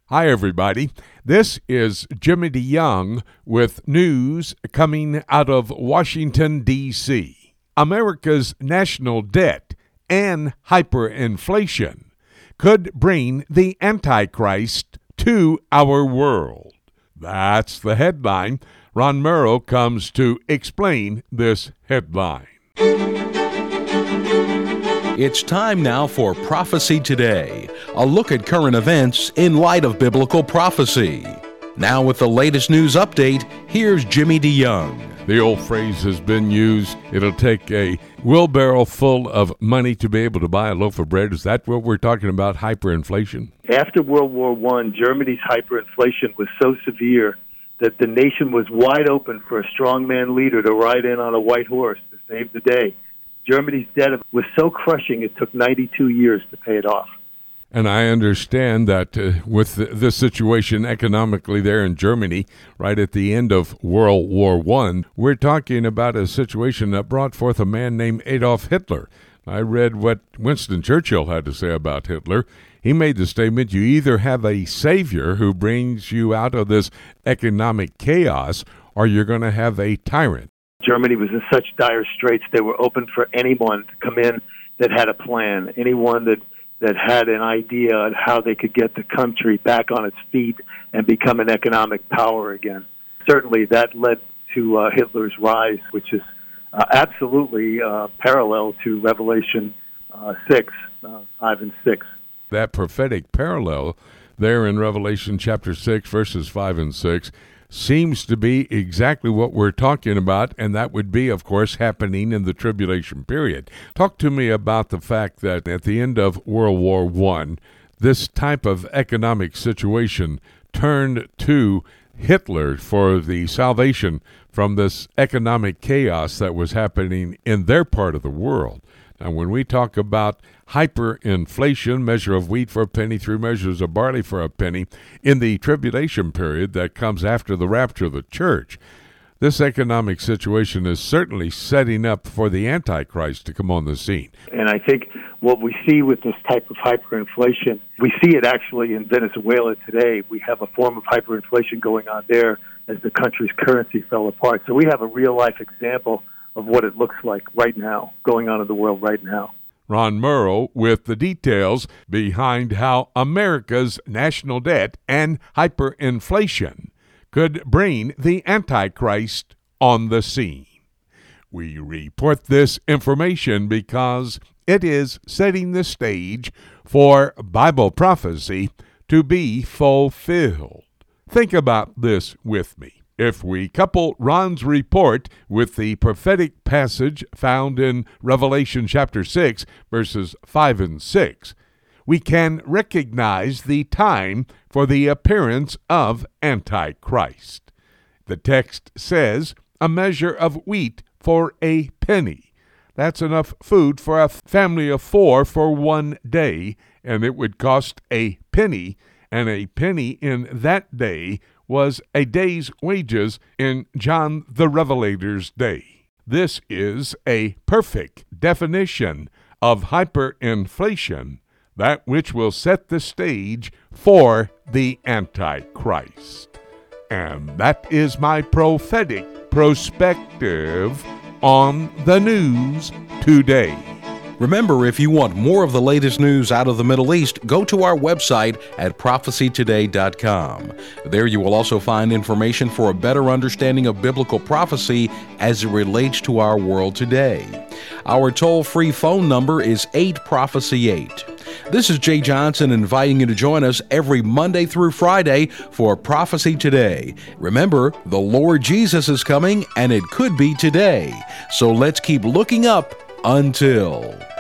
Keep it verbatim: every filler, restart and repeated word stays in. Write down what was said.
Hi, everybody. This is Jimmy DeYoung with news coming out of Washington, D C America's national debt and hyperinflation could bring the Antichrist to our world. That's the headline. Ron Murrow comes to explain this headline. It's time now for Prophecy Today, a look at current events in light of biblical prophecy. Now with the latest news update, here's Jimmy DeYoung. The old phrase has been used, it'll take a wheelbarrow full of money to be able to buy a loaf of bread. Is that what we're talking about, hyperinflation? After World War One, Germany's hyperinflation was so severe that the nation was wide open for a strongman leader to ride in on a white horse to save the day. Germany's debt was so crushing it took ninety-two years to pay it off. And I understand that uh, with the, this situation economically there in Germany, right at the end of World War One, we're talking about a situation that brought forth a man named Adolf Hitler. I read what Winston Churchill had to say about Hitler. He made the statement, you either have a savior who brings you out of this economic chaos, or you're going to have a tyrant. Germany was in such dire straits, they were open for anyone to come in that had a plan, anyone that, that had an idea on how they could get the country back on its feet and become an economic power again. Certainly that led to uh, Hitler's rise, which is uh, absolutely uh, parallel to Revelation uh, six, uh, five and six. That prophetic parallel there in Revelation chapter six, verses five and six, seems to be exactly what we're talking about, and that would be, of course, happening in the tribulation period. Talk to me about the fact that at the end of World War One, this type of economic situation turned to Hitler for the salvation from this economic chaos that was happening in their part of the world. Now, when we talk about hyperinflation, measure of wheat for a penny, three measures of barley for a penny, in the tribulation period that comes after the rapture of the church, this economic situation is certainly setting up for the Antichrist to come on the scene. And I think what we see with this type of hyperinflation, we see it actually in Venezuela today. We have a form of hyperinflation going on there as the country's currency fell apart. So we have a real-life example of what it looks like right now, going on in the world right now. Ron Murrow with the details behind how America's national debt and hyperinflation could bring the Antichrist on the scene. We report this information because it is setting the stage for Bible prophecy to be fulfilled. Think about this with me. If we couple Ron's report with the prophetic passage found in Revelation chapter six, verses five and six, we can recognize the time for the appearance of Antichrist. The text says, a measure of wheat for a penny. That's enough food for a family of four for one day, and it would cost a penny, and a penny in that day was a day's wages in John the Revelator's day. This is a perfect definition of hyperinflation, that which will set the stage for the Antichrist. And that is my prophetic perspective on the news today. Remember, if you want more of the latest news out of the Middle East, go to our website at prophecy today dot com. There you will also find information for a better understanding of biblical prophecy as it relates to our world today. Our toll-free phone number is eight prophecy eight. This is Jay Johnson inviting you to join us every Monday through Friday for Prophecy Today. Remember, the Lord Jesus is coming, and it could be today. So let's keep looking up until...